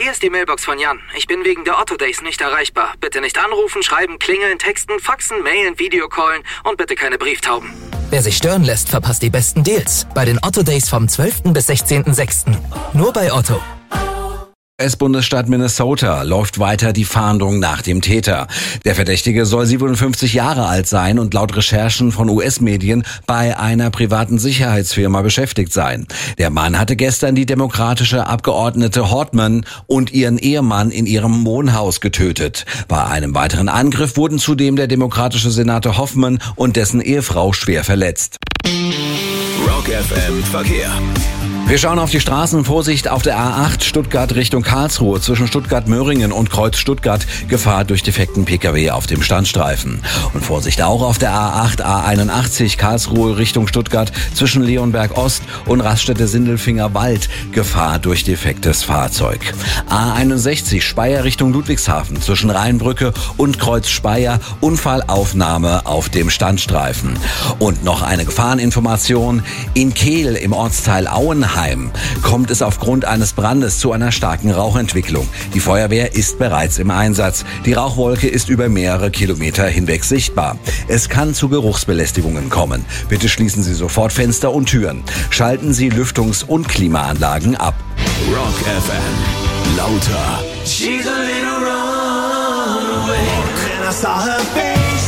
Hier ist die Mailbox von Jan. Ich bin wegen der Otto Days nicht erreichbar. Bitte nicht anrufen, schreiben, klingeln, texten, faxen, mailen, Videocallen und bitte keine Brieftauben. Wer sich stören lässt, verpasst die besten Deals. Bei den Otto Days vom 12. bis 16.06. Nur bei Otto. US-Bundesstaat Minnesota läuft weiter die Fahndung nach dem Täter. Der Verdächtige soll 57 Jahre alt sein und laut Recherchen von US-Medien bei einer privaten Sicherheitsfirma beschäftigt sein. Der Mann hatte gestern die demokratische Abgeordnete Hortman und ihren Ehemann in ihrem Wohnhaus getötet. Bei einem weiteren Angriff wurden zudem der demokratische Senator Hoffman und dessen Ehefrau schwer verletzt. Rock FM Verkehr. Wir schauen auf die Straßen. Vorsicht auf der A8 Stuttgart Richtung Karlsruhe zwischen Stuttgart-Möhringen und Kreuz Stuttgart. Gefahr durch defekten Pkw auf dem Standstreifen. Und Vorsicht auch auf der A8 A81 Karlsruhe Richtung Stuttgart zwischen Leonberg Ost und Raststätte Sindelfinger Wald. Gefahr durch defektes Fahrzeug. A61 Speyer Richtung Ludwigshafen zwischen Rheinbrücke und Kreuz Speyer. Unfallaufnahme auf dem Standstreifen. Und noch eine Gefahreninformation. In Kehl im Ortsteil Auenheim kommt es aufgrund eines Brandes zu einer starken Rauchentwicklung. Die Feuerwehr ist bereits im Einsatz. Die Rauchwolke ist über mehrere Kilometer hinweg sichtbar. Es kann zu Geruchsbelästigungen kommen. Bitte schließen Sie sofort Fenster und Türen. Schalten Sie Lüftungs- und Klimaanlagen ab. Rock FM. Lauter. She's a little runaway. And I saw her face.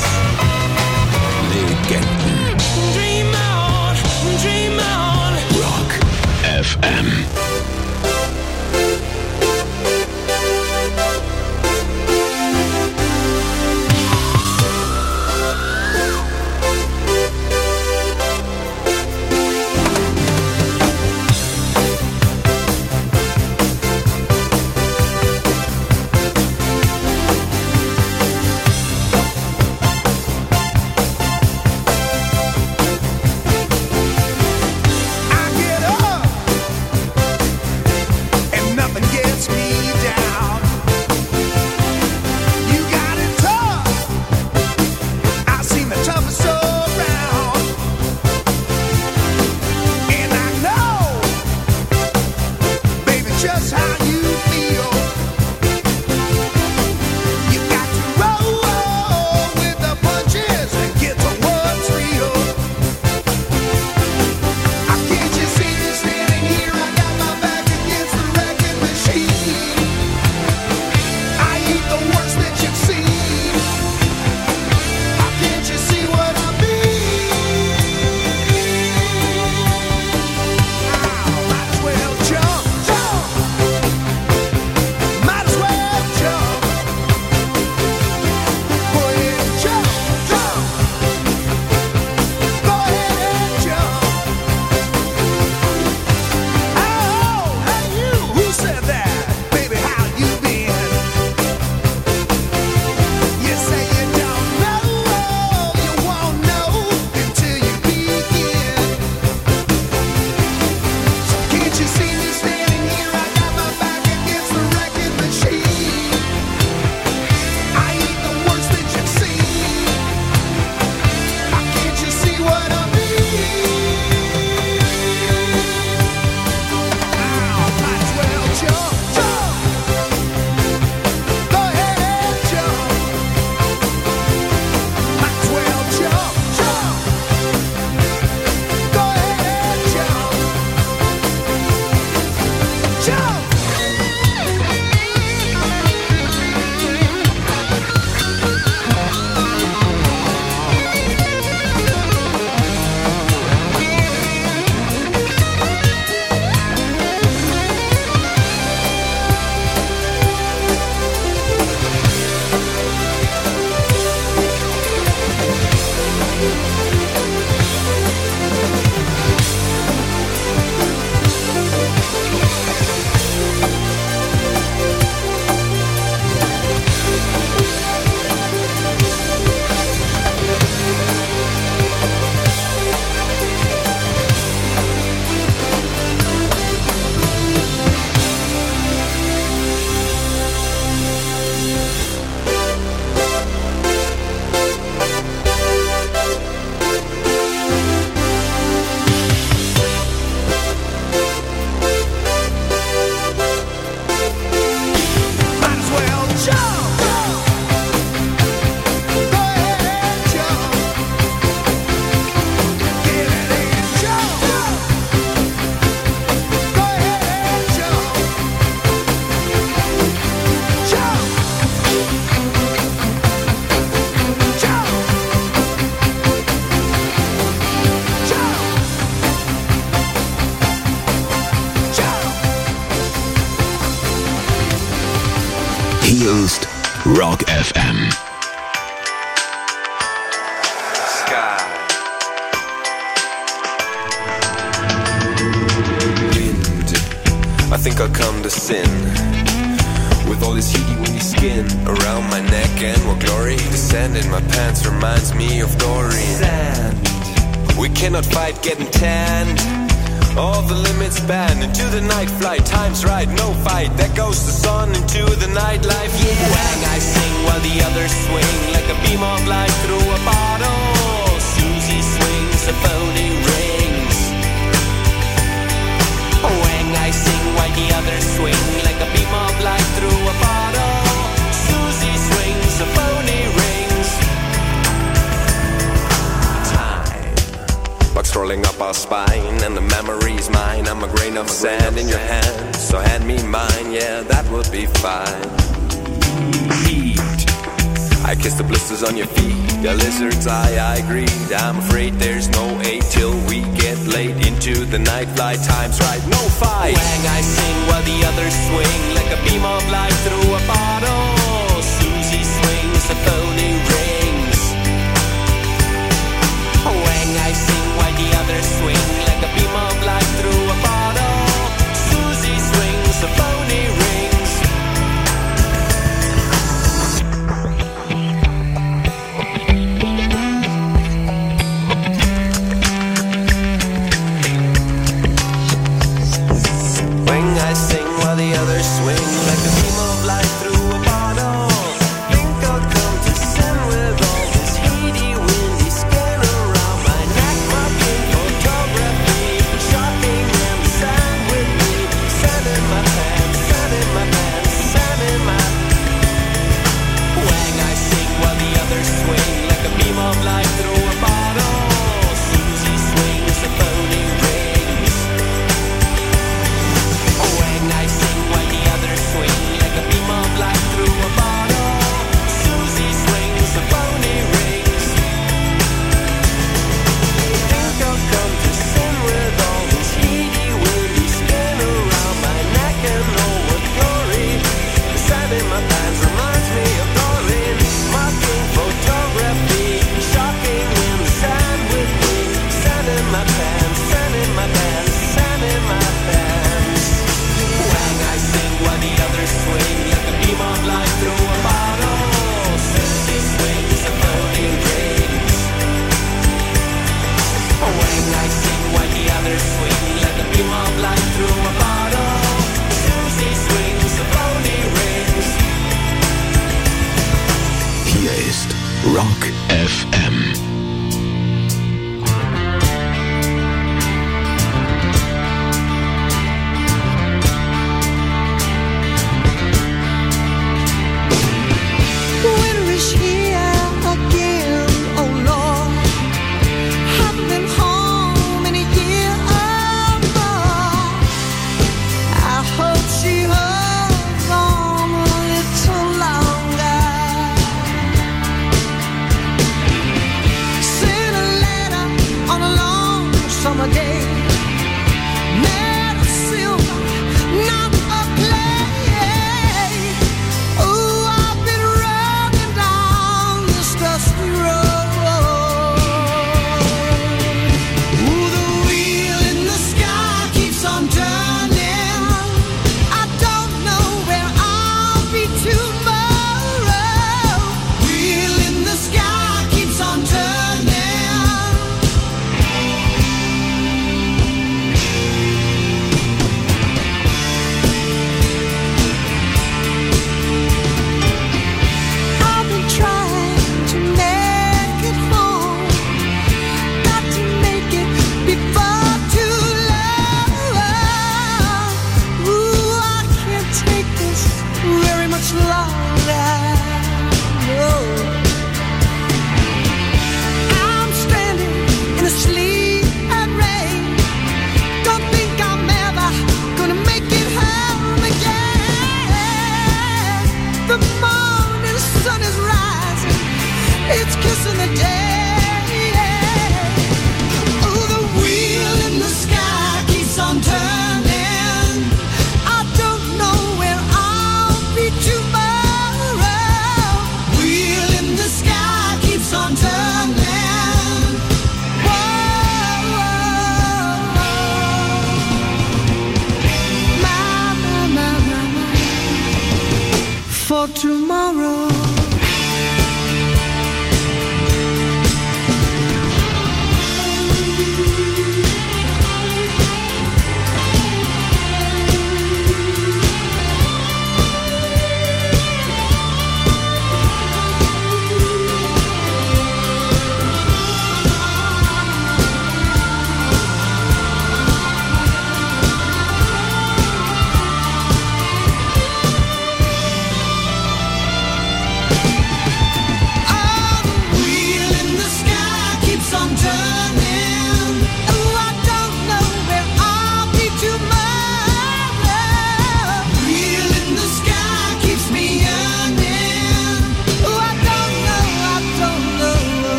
Legenden. Dream on, dream on. Rock FM. What ist Rock FM. I think I'll come to sin with all this heaty windy skin around my neck, and what glory the sand in my pants reminds me of Dorian sand. We cannot fight getting tanned, all the limits banned. Into the night flight, time's right, no fight. There goes the sun into the nightlife, yeah. Wang I sing while the others swing like a beam of light through a bottle. Susie swings a phony rings. Wang I sing while the others swing like a beam of light through a bottle. Susie swings a phony rings. Time, bugs rolling up our spine, and the memory's mine. I'm a grain of sand in your hand, so hand me mine, yeah, that would be fine. Heat, I kiss the blisters on your feet, the lizard's eye I greet. I'm afraid there's no aid till we get late into the night flight. Time's right, no fight. Wang I sing while the others swing like a beam of light through a bottle. Susie swings the phony rings. Wang I sing while the others swing like a beam of light through a bottle. Susie swings the phony rings. I sing while the others swing like a beam of light through a bottle. Think I'll come to sin with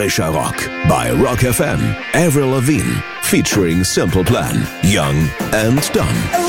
Frischer Rock bei Rock FM. Avril Lavigne featuring Simple Plan. Young and Dumb.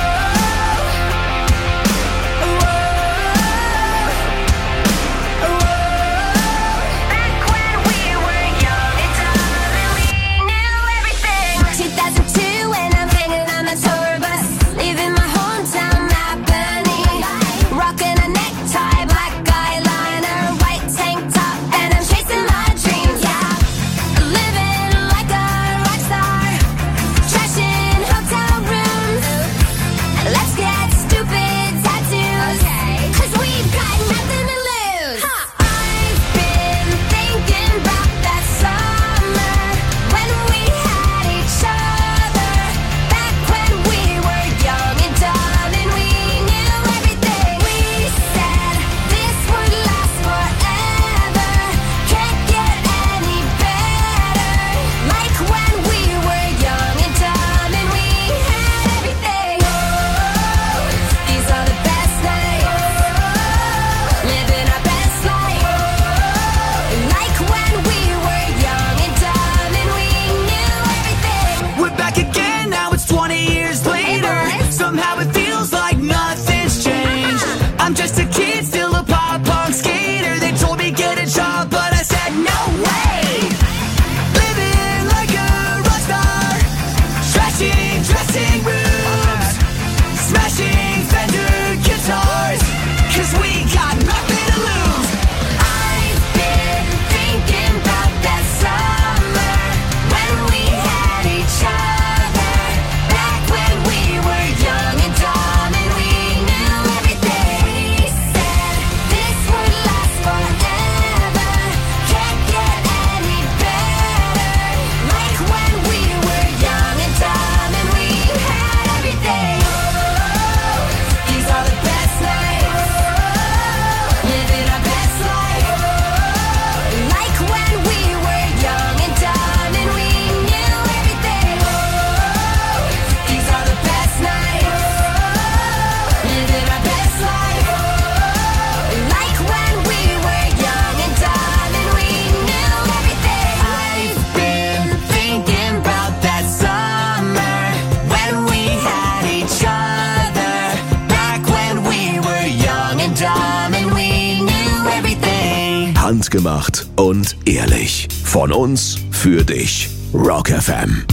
Handgemacht und ehrlich. Von uns für dich. Rock FM.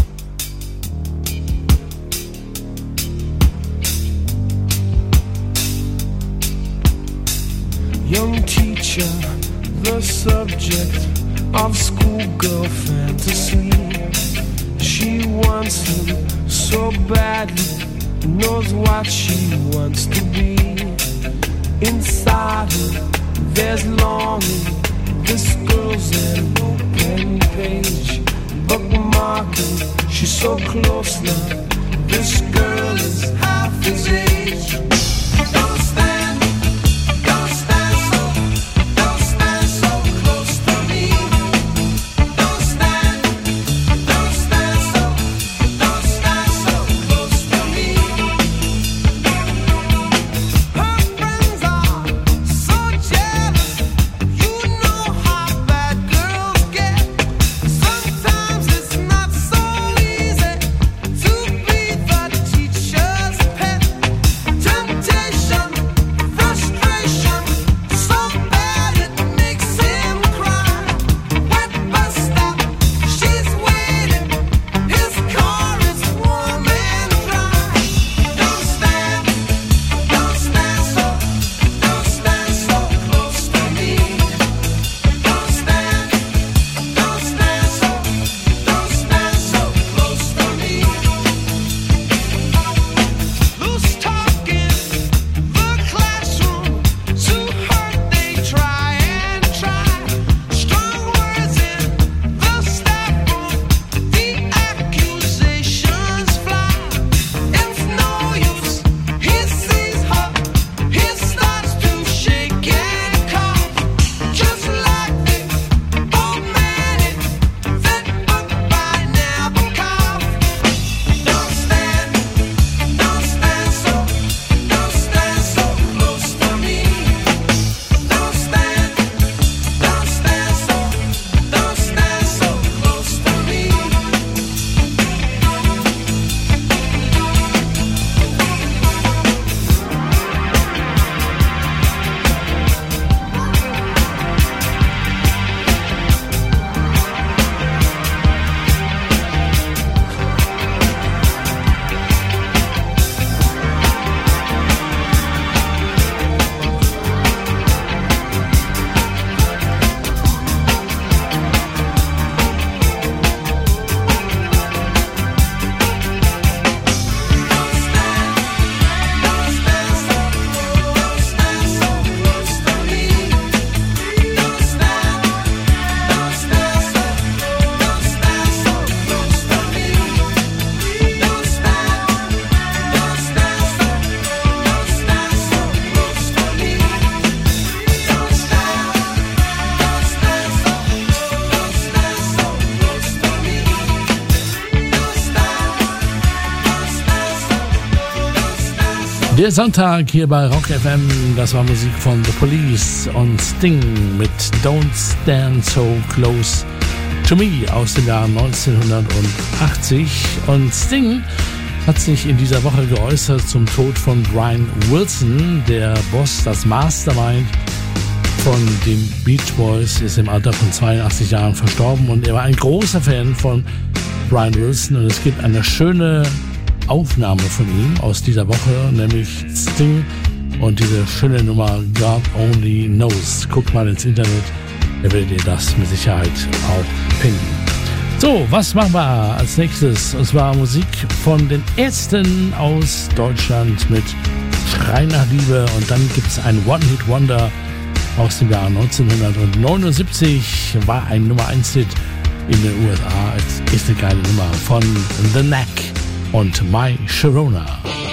Young teacher, the subject of schoolgirl fantasy. She wants him so badly, knows what she wants to be. Inside her, there's longing. This girl's an open page, bookmarking. She's so close now. This girl is half his age. Don't stand so close to me. Don't stand so close to me. Her friends are so jealous. You know how bad girls get. Sometimes it's not so easy to be the teacher's pet. Temptation Der Sonntag hier bei Rock FM, das war Musik von The Police und Sting mit Don't Stand So Close to Me aus dem Jahr 1980. Und Sting hat sich in dieser Woche geäußert zum Tod von Brian Wilson, der Boss, das Mastermind von den Beach Boys, ist im Alter von 82 Jahren verstorben und er war ein großer Fan von Brian Wilson und es gibt eine schöne Aufnahme von ihm aus dieser Woche, nämlich Sting und diese schöne Nummer God Only Knows. Guckt mal ins Internet, da werdet ihr das mit Sicherheit auch finden. So, was machen wir als nächstes? Und zwar Musik von den Ärzten aus Deutschland mit Schrei nach Liebe und dann gibt es ein One-Hit-Wonder aus dem Jahr 1979, war ein Nummer-1-Hit in den USA. Es ist eine geile Nummer von The Knack und My Sharona.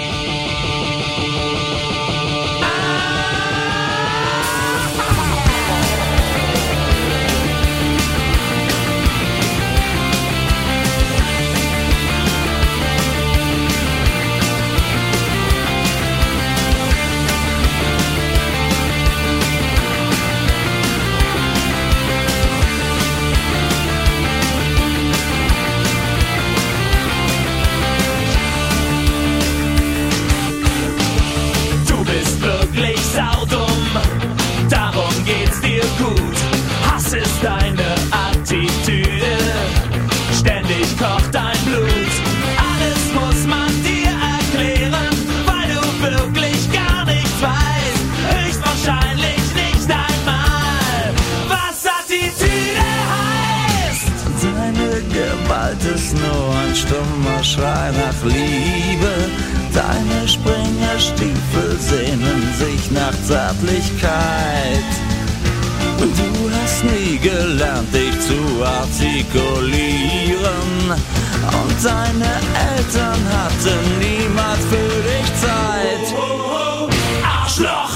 Schrei nach Liebe, deine Springerstiefel sehnen sich nach Zärtlichkeit. Du hast nie gelernt, dich zu artikulieren und deine Eltern hatten niemals für dich Zeit. Arschloch!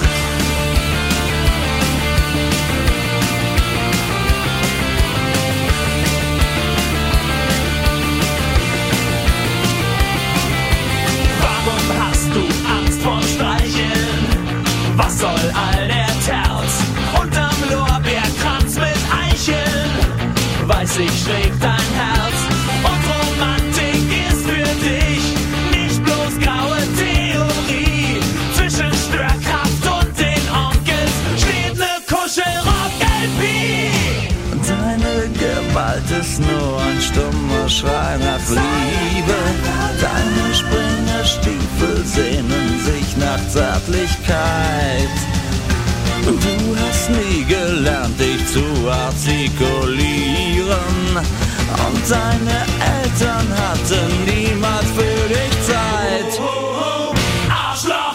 Was soll all der Terz unterm Lorbeerkranz mit Eicheln? Weiß ich, schlägt dein Herz und Romantik ist für dich nicht bloß graue Theorie. Zwischen Störkraft und den Onkels steht ne Kuschelrock-LP. Deine Gewalt ist nur ein stummer Schrei nach Liebe. Deine Springerstiefel sehnen sich nach Zärtlichkeit. Du hast nie gelernt, dich zu artikulieren und deine Eltern hatten niemals für dich Zeit. Arschloch!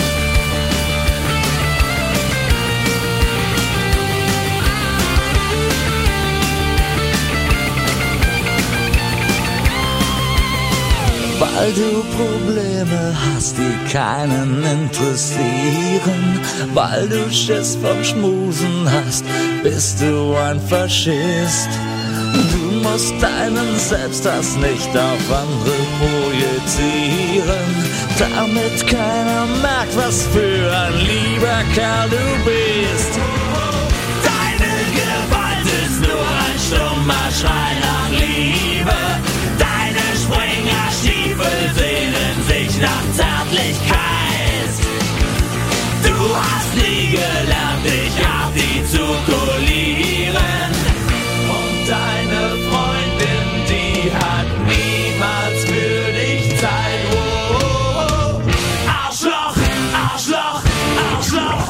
Weil du Probleme hast, die keinen interessieren, weil du Schiss vom Schmusen hast, bist du ein Faschist. Du musst deinen Selbsthass nicht auf andere projizieren, damit keiner merkt, was für ein lieber Kerl du bist. Deine Gewalt ist nur ein stummer Schrei nach Liebe. Deine Springerstiefel sehnen sich nach Zärtlichkeit. Du hast nie gelernt, dich artikulieren. Und deine Freundin, die hat niemals für dich Zeit. Oh, oh, oh. Arschloch, Arschloch, Arschloch.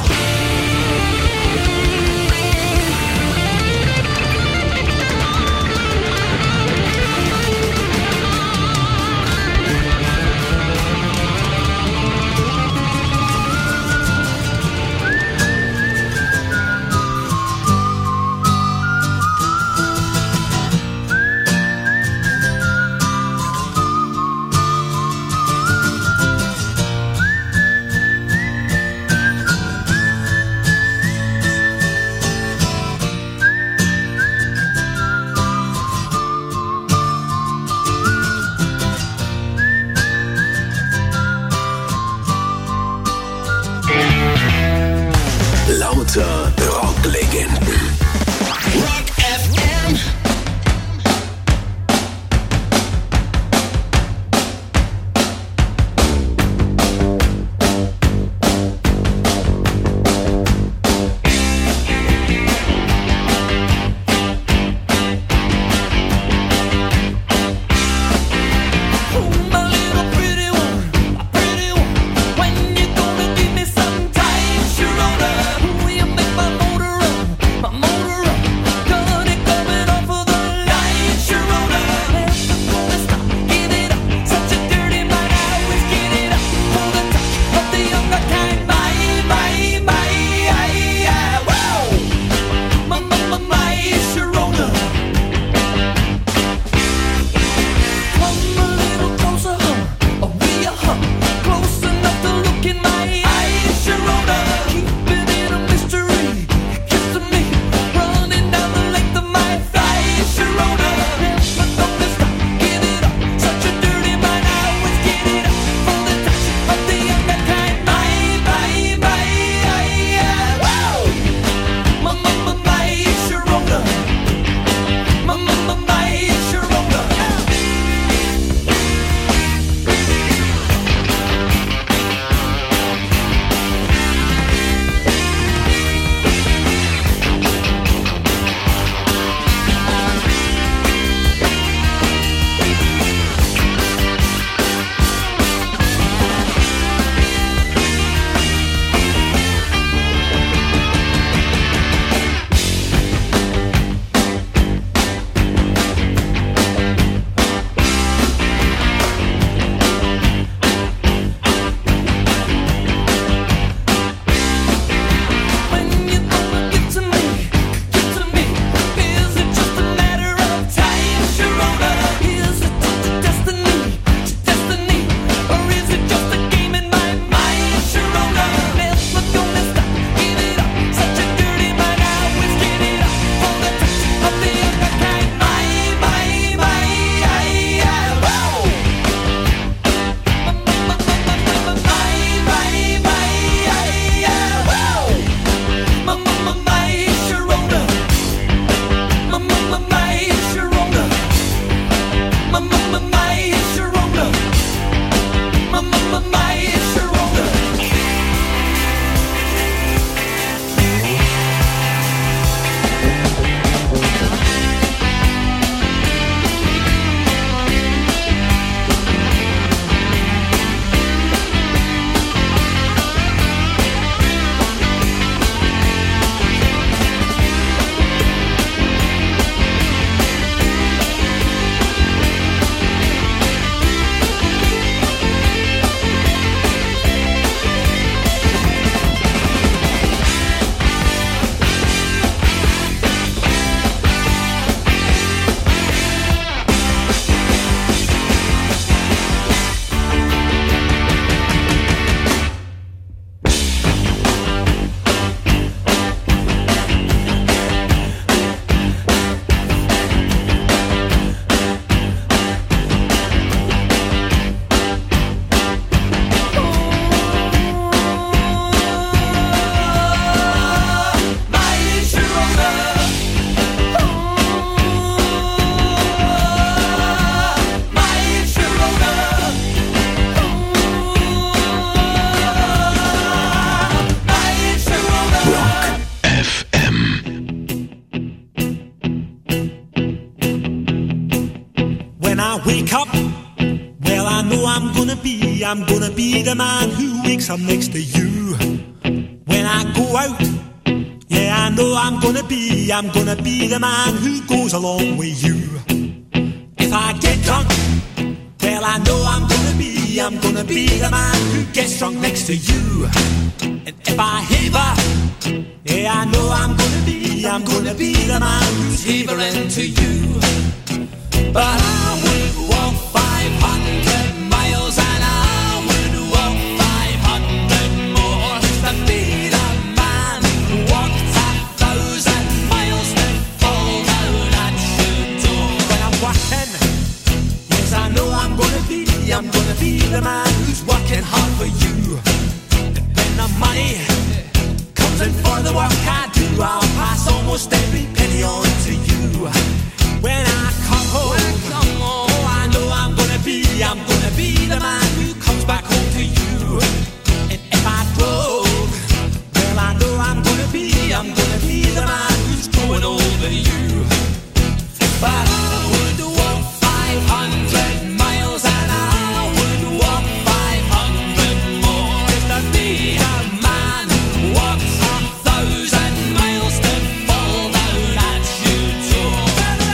I wake up, well, I know I'm gonna be the man who wakes up next to you. When I go out, yeah, I know I'm gonna be the man who goes along with you. If I get drunk, well, I know I'm gonna be the man who gets drunk next to you. And if I haver, yeah, I know I'm gonna be the man who's havering to you. But I would walk 500 miles and I would walk 500 more to be the man who walked 1,000 miles to fall down at your door. When I'm walking, yes, I know I'm gonna be the man who's working hard for you. And when the money comes in for the work I do, I'll pass almost every penny on to you. When I come home, oh, I know I'm gonna be the man who comes back home to you. And if I drove, well, I know I'm gonna be the man who's going over you. But I would walk 500 miles and I would walk 500 more just to be the man who walks 1,000 miles to fall down at your door.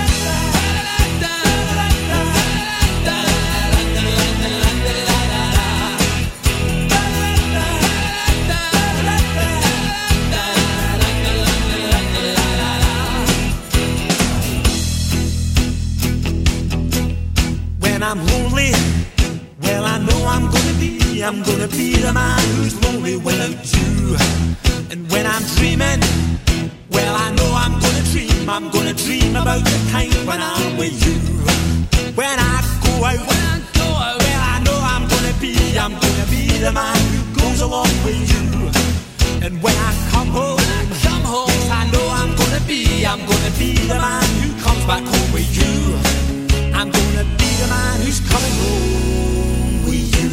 When I'm lonely, well, I know I'm gonna be the man who's lonely without you. And when I'm dreaming, well, I know I'm gonna dream about the time when I'm with you. When I go out, well, I know I'm gonna be the man who goes along with you. And when I come home, yes, I know I'm gonna be the man who comes back home with you. I'm gonna be the man who's coming home with you.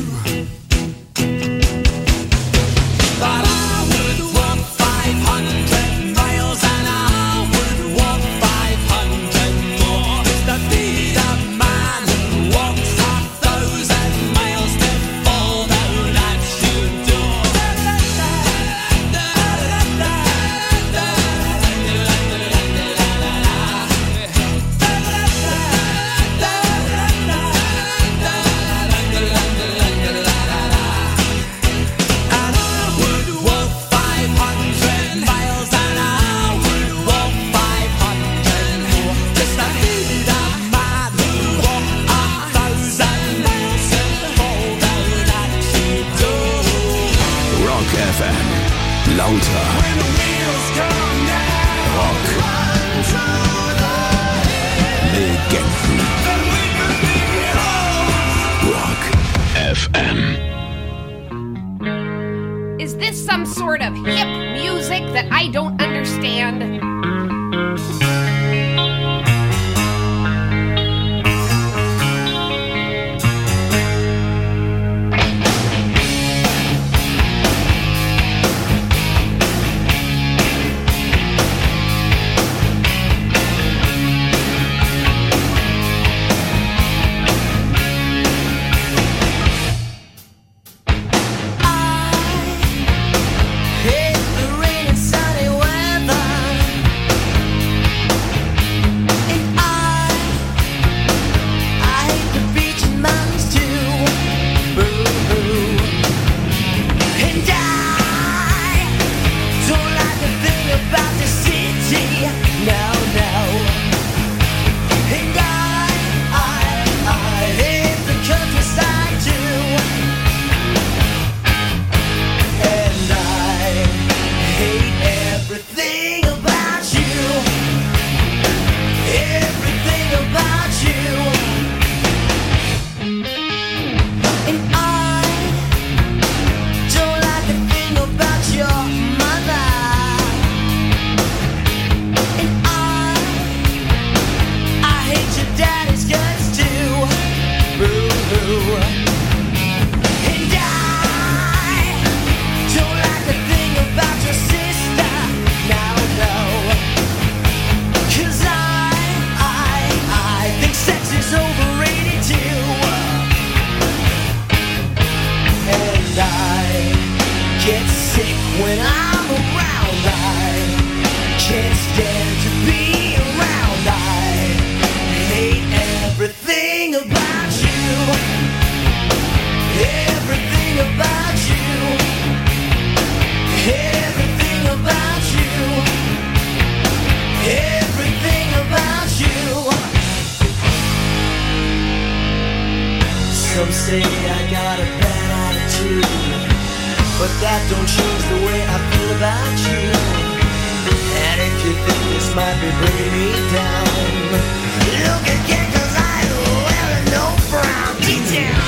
But I would walk 500 miles and I would walk 500 more to be the man who walks 1,000 miles to fall down at your door. say I got a bad attitude, but that don't change the way I feel about you. And if you think this might be bringing me down, look again, 'cause I ain't wearing no brown detail.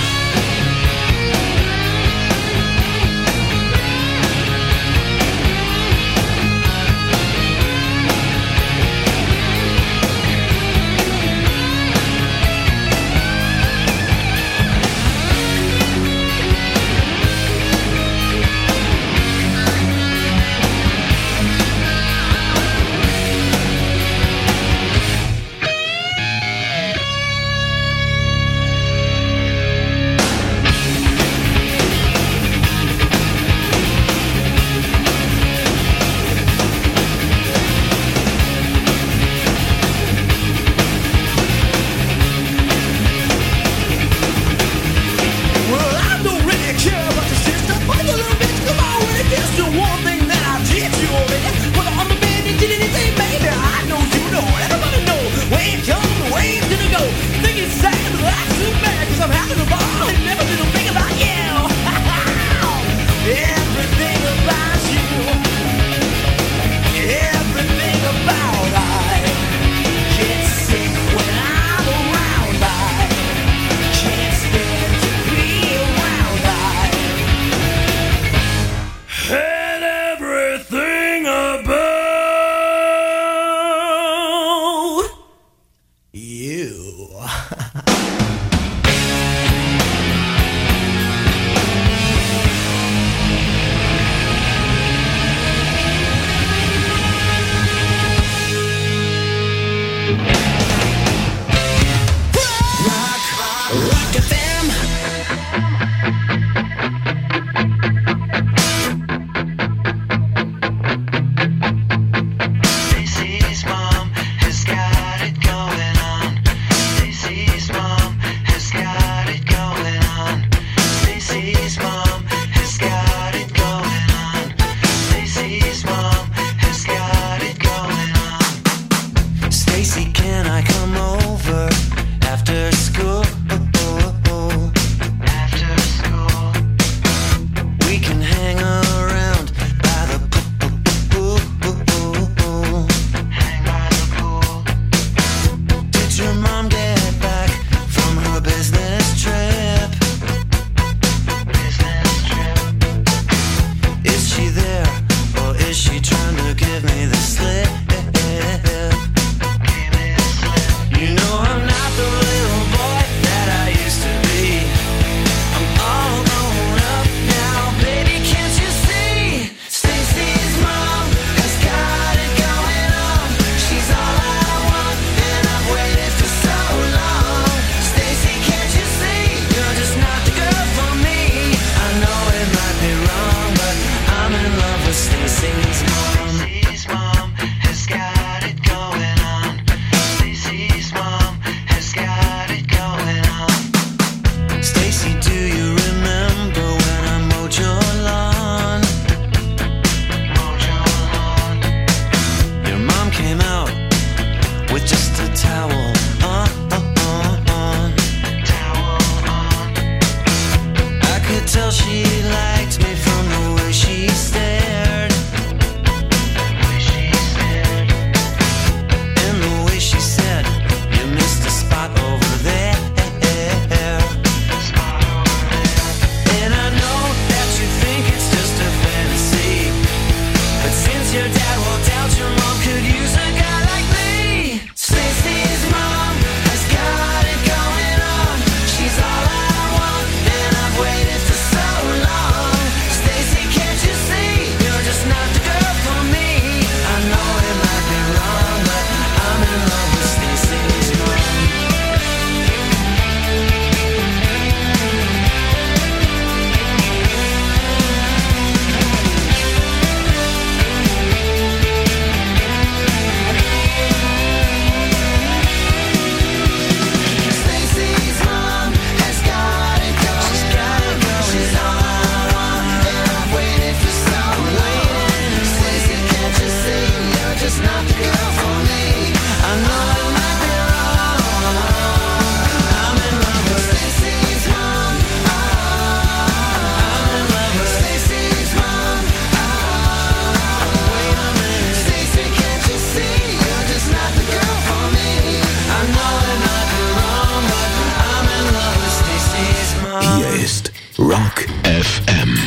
Rock FM.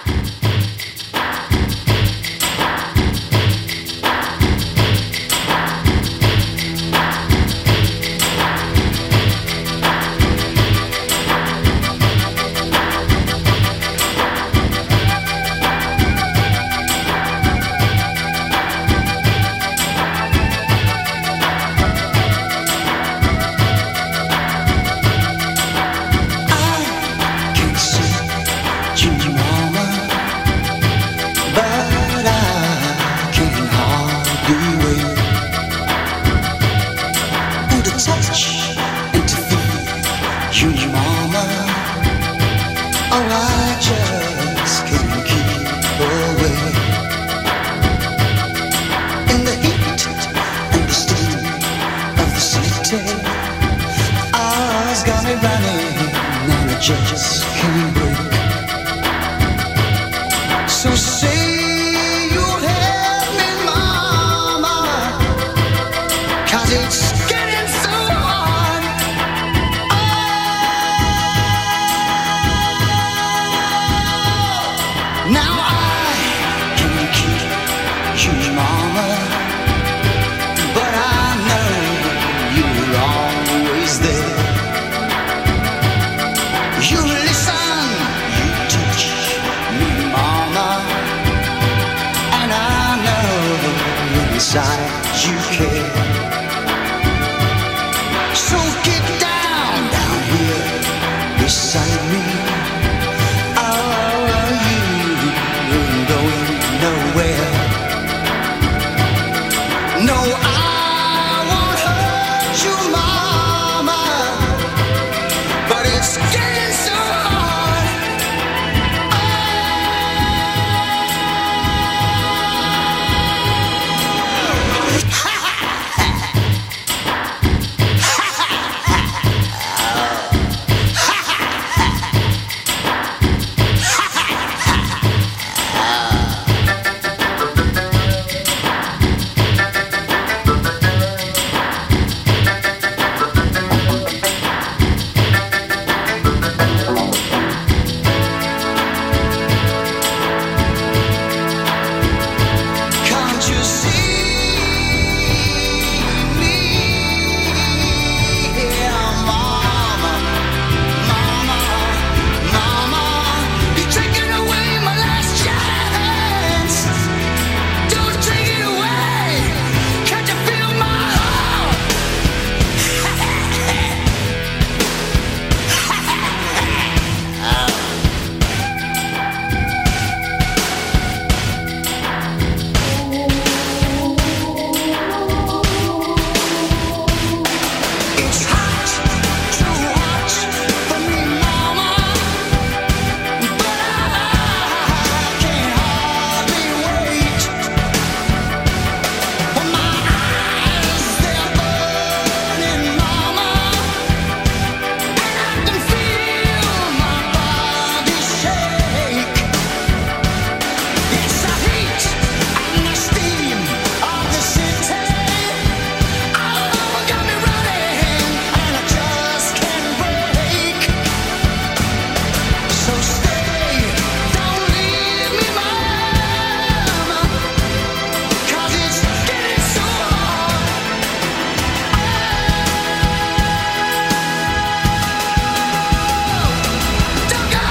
Just can't break. So say you'll help me, mama, 'cause it's getting so hard. Oh, now I can keep you, mama, but I know you're always there. You listen, you teach me, mama, and I know inside you care. So get down here beside me. Oh, you ain't going nowhere. No, I won't hurt you, mama, but it's getting so hard. Can't you see me here, mama, mama, mama? You're taking away my last chance. Don't take it away. Can't you feel my heart? It's hot, too hot for me, mama, but I can't hardly wait. For my eyes, they're burning, mama, and I can feel my body shake. It's the heat and the steam of the city. Oh, got me running, and I just can't break. So stay, don't leave me, mama, 'cause it's getting so hard. Don't go.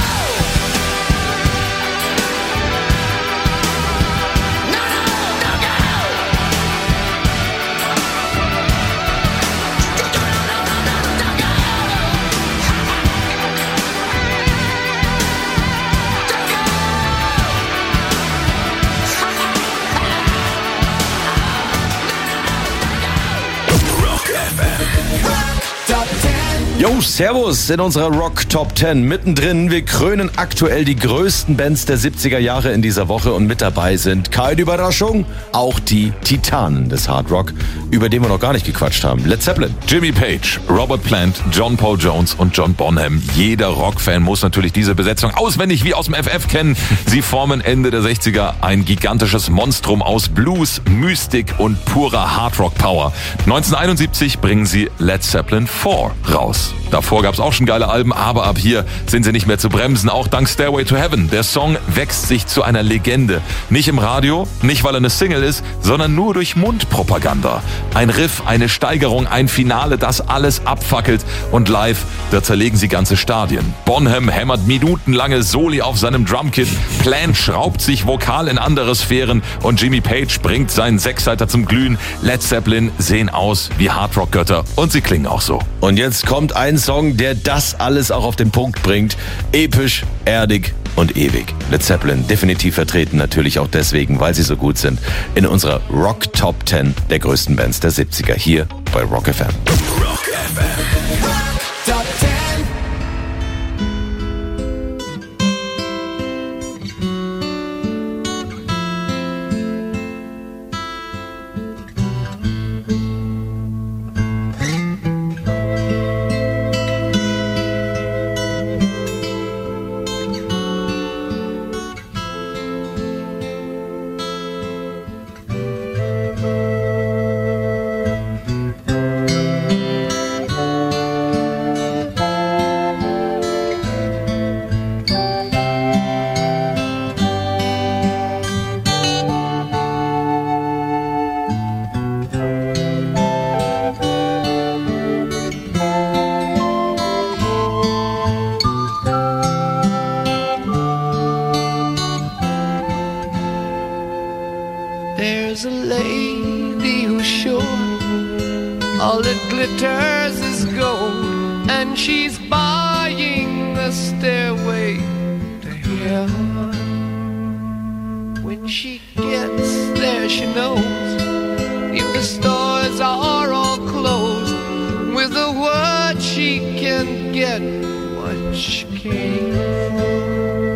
No, don't go. Rock FM. Jo, servus in unserer Rock Top 10 mittendrin. Wir krönen aktuell die größten Bands der 70er Jahre in dieser Woche und mit dabei sind, keine Überraschung, auch die Titanen des Hard Rock, über den wir noch gar nicht gequatscht haben. Led Zeppelin. Jimmy Page, Robert Plant, John Paul Jones und John Bonham. Jeder Rockfan muss natürlich diese Besetzung auswendig wie aus dem FF kennen. Sie formen Ende der 60er ein gigantisches Monstrum aus Blues, Mystik und purer Hard Rock Power. 1971 bringen sie Led Zeppelin 4 raus. Stones. Davor gab's auch schon geile Alben, aber ab hier sind sie nicht mehr zu bremsen, auch dank Stairway to Heaven. Der Song wächst sich zu einer Legende. Nicht im Radio, nicht weil er eine Single ist, sondern nur durch Mundpropaganda. Ein Riff, eine Steigerung, ein Finale, das alles abfackelt und live, da zerlegen sie ganze Stadien. Bonham hämmert minutenlange Soli auf seinem Drumkit, Plant schraubt sich vokal in andere Sphären und Jimmy Page bringt seinen Sechsseiter zum Glühen. Led Zeppelin sehen aus wie Hardrock-Götter und sie klingen auch so. Und jetzt kommt ein Song, der das alles auch auf den Punkt bringt. Episch, erdig und ewig. Led Zeppelin definitiv vertreten, natürlich auch deswegen, weil sie so gut sind, in unserer Rock Top 10 der größten Bands der 70er hier bei Rock FM. Rock FM. Top 10. There's a lady who's sure all that glitters is gold, and she's buying a stairway to heaven. When she gets there, she knows if the stores are all closed, with a word she can get what she came for.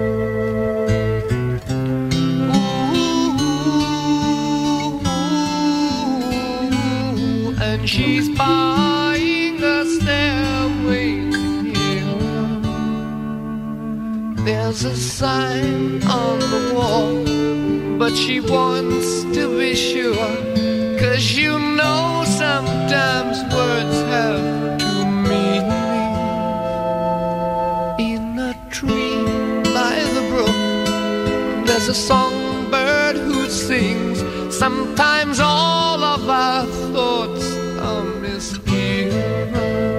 She's buying a stairway to heaven. There's a sign on the wall, but she wants to be sure, 'cause you know sometimes words have two meanings. In a tree by the brook, there's a songbird who sings. Sometimes all of our thoughts are misgiven.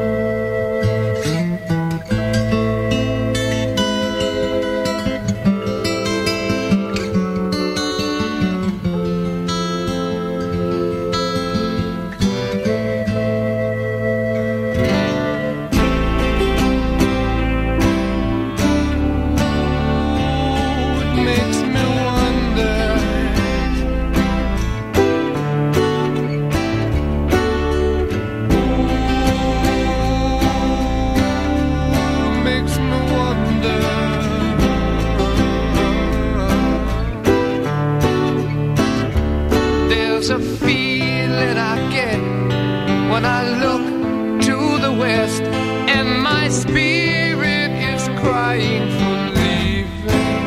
There's a feeling I get when I look to the west, and my spirit is crying for leaving.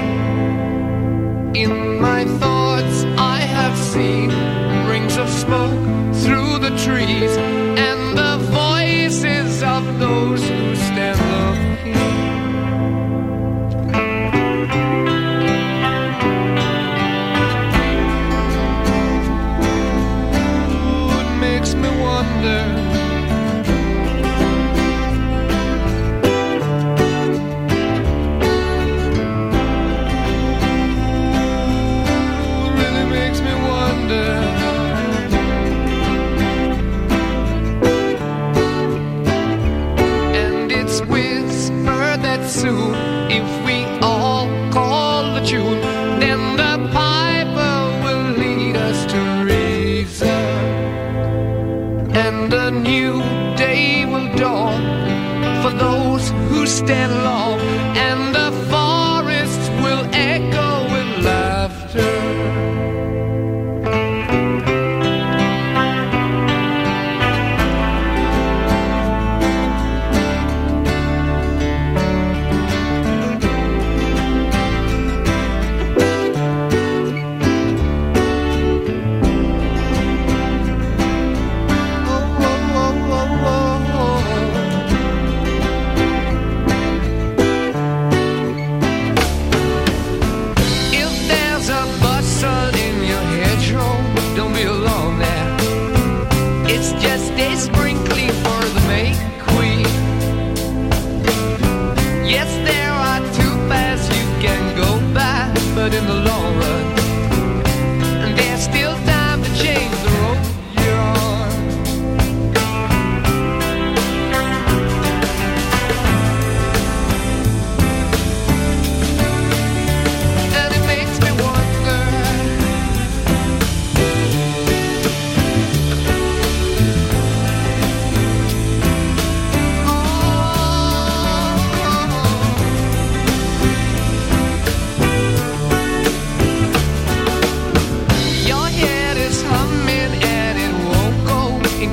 In my thoughts I have seen rings of smoke through the trees, and the voices of those who stand looking. Soon, if we all call the tune, then the piper will lead us to reason, and a new day will dawn for those who stand long, and the forests will echo with laughter.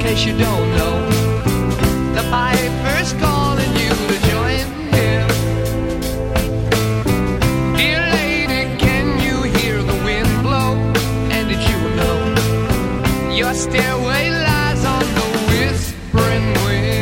case you don't know, the piper's calling you to join him. Dear lady, can you hear the wind blow? And did you know your stairway lies on the whispering wind?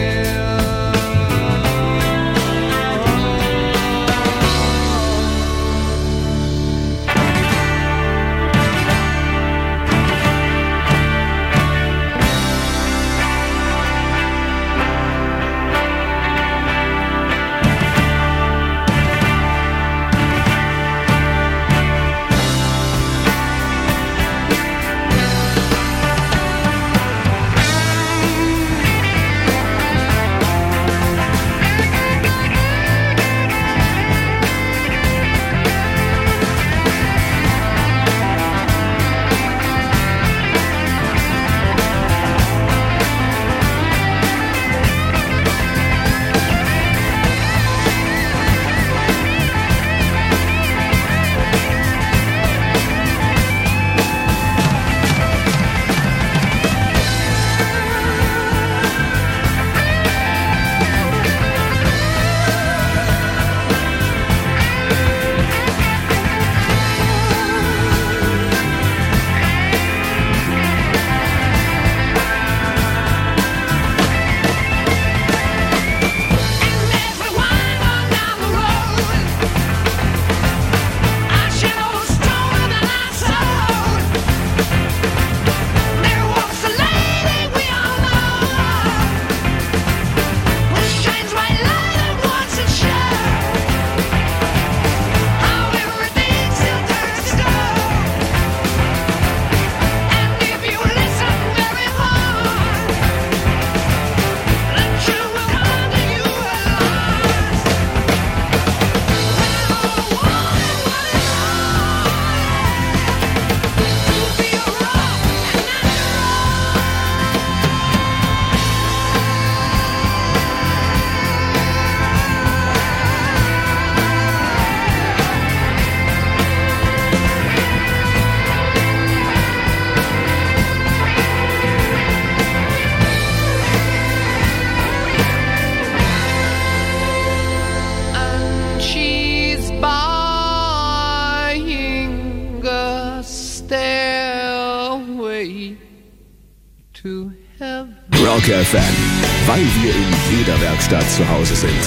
Rock FM, weil wir in jeder Werkstatt zu Hause sind.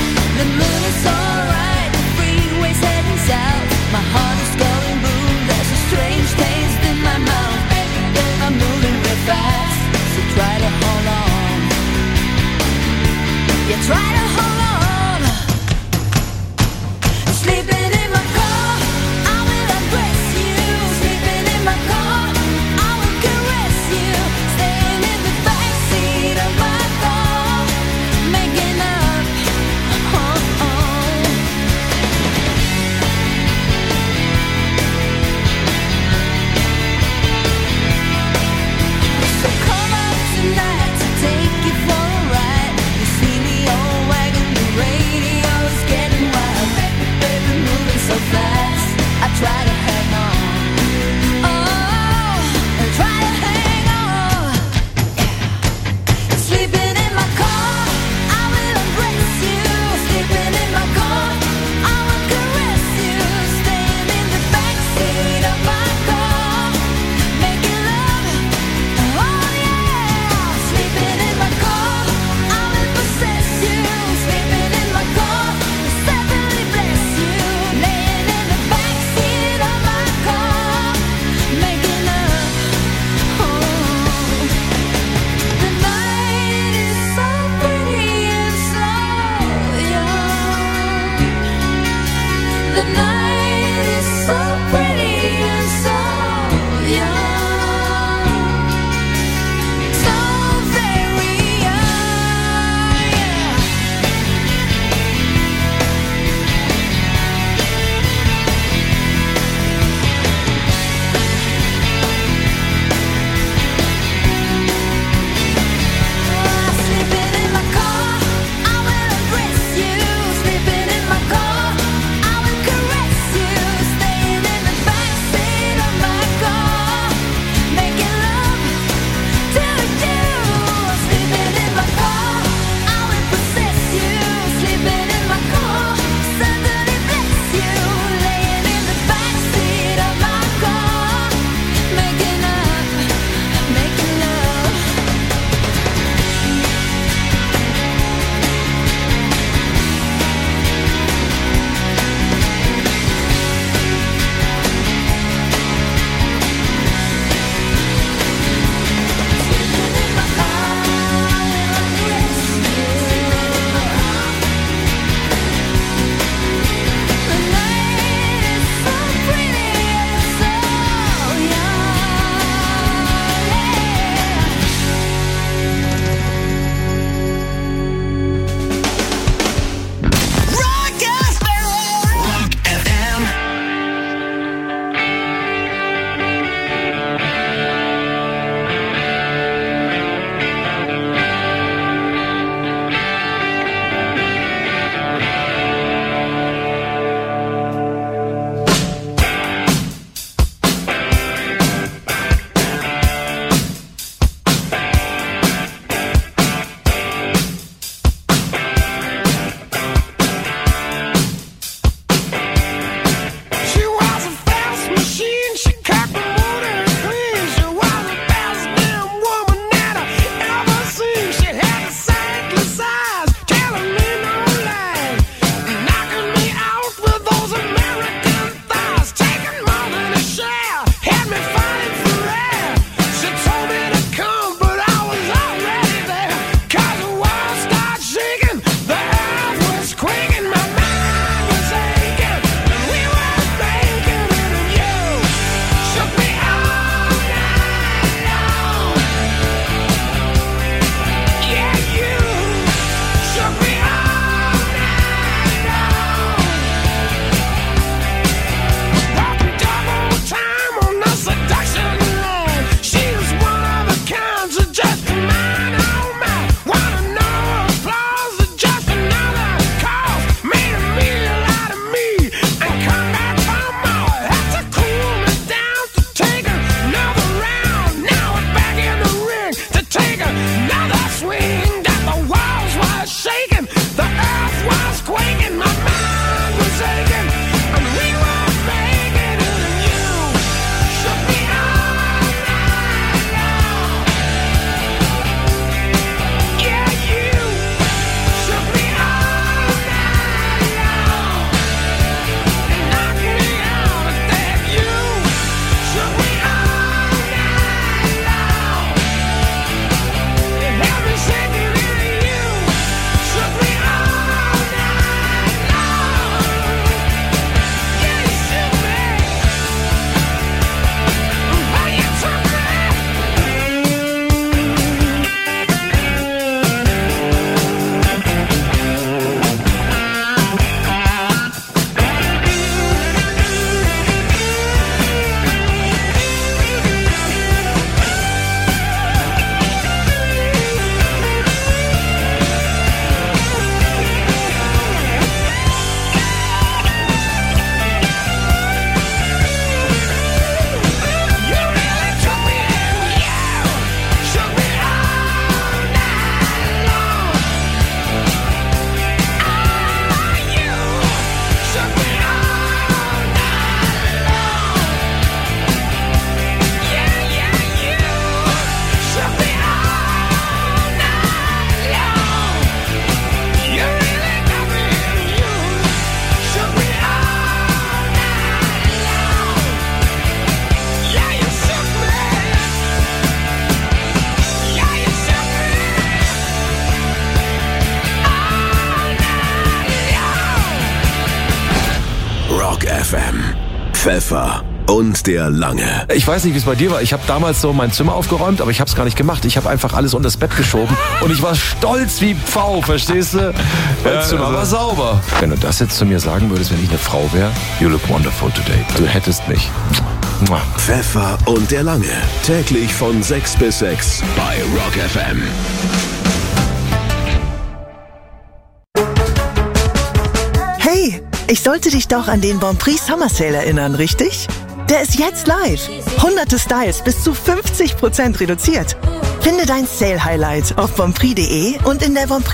My heart is going boom, there's FM. Pfeffer und der Lange. Ich weiß nicht, wie es bei dir war. Ich habe damals so mein Zimmer aufgeräumt, aber ich habe es gar nicht gemacht. Ich habe einfach alles unter das Bett geschoben und ich war stolz wie Pfau, verstehst du? Mein Zimmer war sauber. Wenn du das jetzt zu mir sagen würdest, wenn ich eine Frau wäre, you look wonderful today. Du hättest mich. Mua. Pfeffer und der Lange. Täglich von 6 bis 6 bei Rock FM. Hey, ich sollte dich doch an den Bonprix Summer Sale erinnern, richtig? Der ist jetzt live. Hunderte Styles bis zu 50% reduziert. Finde dein Sale-Highlight auf bonprix.de und in der Bonprix